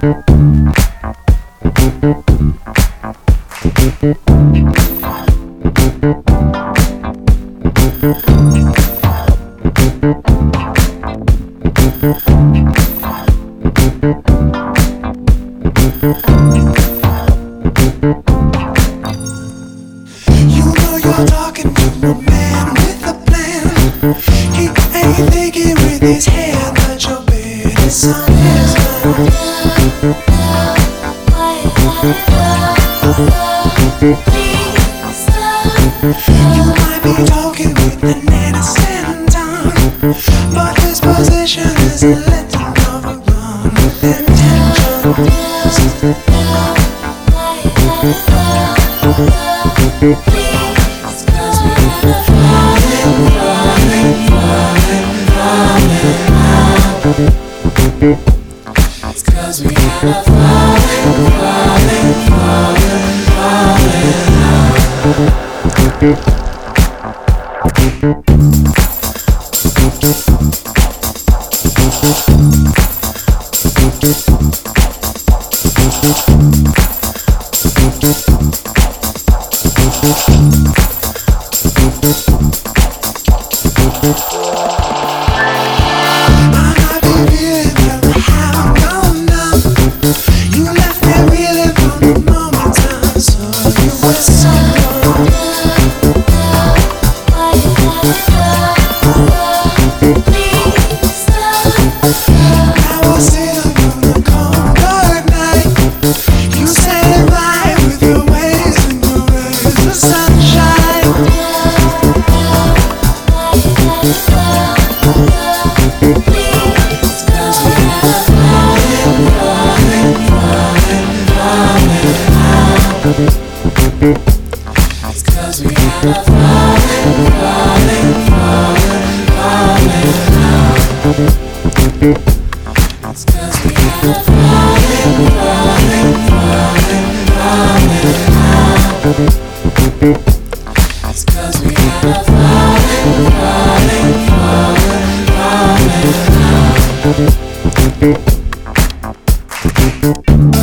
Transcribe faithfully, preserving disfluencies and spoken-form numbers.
You're talking to a man with a plan. He ain't thinking with his head, but your bed is on his mind. You might be talking with an innocent tongue, but his position is a little overgrown with intentions. It's 'cause we gotta fall, falling, falling, falling It's 'cause we gotta fall, falling, falling, falling It's 'cause we gotta fall, falling, falling, falling It's 'cause we gotta fall, falling, falling, falling